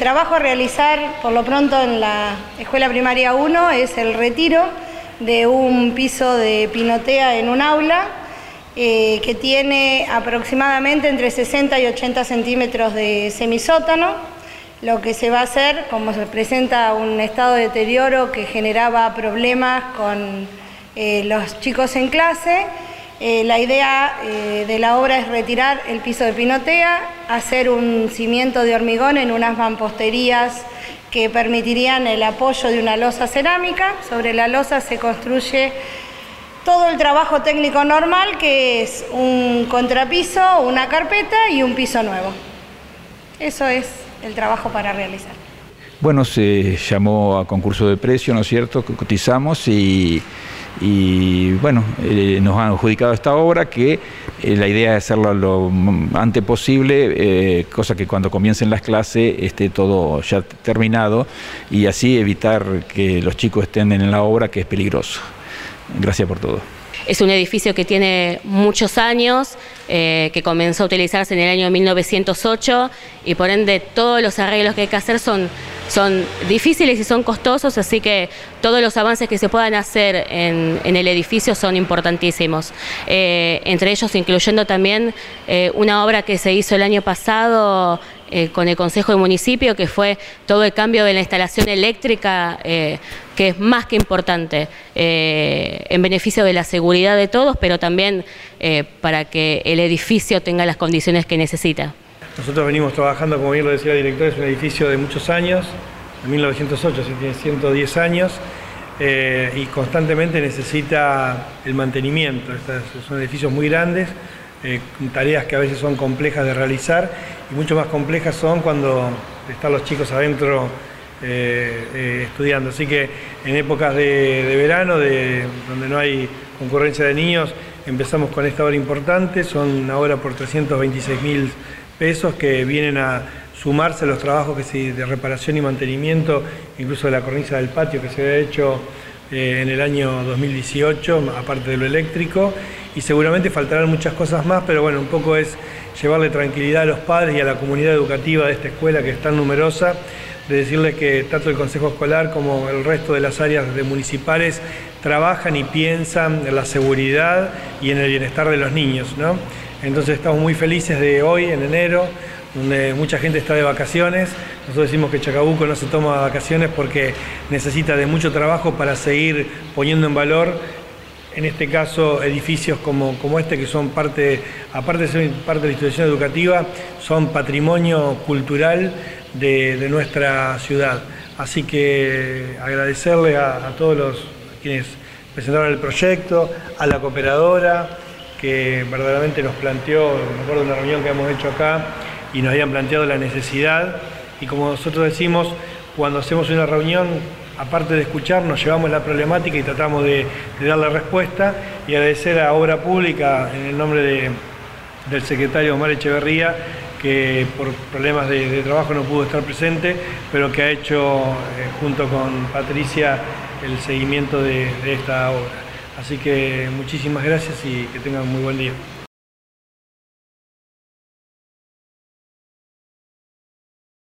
trabajo a realizar, por lo pronto, en la Escuela Primaria 1 es el retiro de un piso de pinotea en un aula que tiene aproximadamente entre 60 y 80 centímetros de semisótano. Lo que se va a hacer, como se presenta un estado de deterioro que generaba problemas con los chicos en clase, la idea de la obra es retirar el piso de pinotea, hacer un cimiento de hormigón en unas mamposterías que permitirían el apoyo de una losa cerámica. Sobre la losa se construye todo el trabajo técnico normal, que es un contrapiso, una carpeta y un piso nuevo. Eso es el trabajo para realizar. Bueno, se llamó a concurso de precio, ¿no es cierto? Cotizamos y bueno, nos han adjudicado esta obra que la idea es hacerlo lo antes posible, cosa que cuando comiencen las clases esté todo ya terminado y así evitar que los chicos estén en la obra, que es peligroso. Gracias por todo. Es un edificio que tiene muchos años, que comenzó a utilizarse en el año 1908 y por ende todos los arreglos que hay que hacer son difíciles y son costosos, así que todos los avances que se puedan hacer en el edificio son importantísimos. Entre ellos incluyendo también una obra que se hizo el año pasado con el Consejo de Municipio, que fue todo el cambio de la instalación eléctrica, que es más que importante, en beneficio de la seguridad de todos, pero también para que el edificio tenga las condiciones que necesita. Nosotros venimos trabajando, como bien lo decía el director, es un edificio de muchos años, en 1908, así tiene 110 años, y constantemente necesita el mantenimiento. Son edificios muy grandes, tareas que a veces son complejas de realizar, y mucho más complejas son cuando están los chicos adentro estudiando. Así que en épocas de verano, donde no hay concurrencia de niños, empezamos con esta obra importante. Son una obra por 326.000 pesos que vienen a sumarse a los trabajos de reparación y mantenimiento, incluso de la cornisa del patio que se había hecho en el año 2018, aparte de lo eléctrico, y seguramente faltarán muchas cosas más, pero bueno, un poco es llevarle tranquilidad a los padres y a la comunidad educativa de esta escuela, que es tan numerosa, de decirles que tanto el Consejo Escolar como el resto de las áreas municipales trabajan y piensan en la seguridad y en el bienestar de los niños, ¿no? Entonces estamos muy felices de hoy, en enero, donde mucha gente está de vacaciones. Nosotros decimos que Chacabuco no se toma vacaciones porque necesita de mucho trabajo para seguir poniendo en valor, en este caso, edificios como este, que son aparte de ser parte de la institución educativa, son patrimonio cultural de nuestra ciudad. Así que agradecerle a todos quienes presentaron el proyecto, a la cooperadora, que verdaderamente nos planteó, me acuerdo de una reunión que hemos hecho acá, y nos habían planteado la necesidad, y como nosotros decimos, cuando hacemos una reunión, aparte de escuchar, nos llevamos la problemática y tratamos de darle respuesta, y agradecer a Obra Pública, en el nombre del secretario Omar Echeverría, que por problemas de trabajo no pudo estar presente, pero que ha hecho, junto con Patricia, el seguimiento de esta obra. Así que muchísimas gracias y que tengan muy buen día.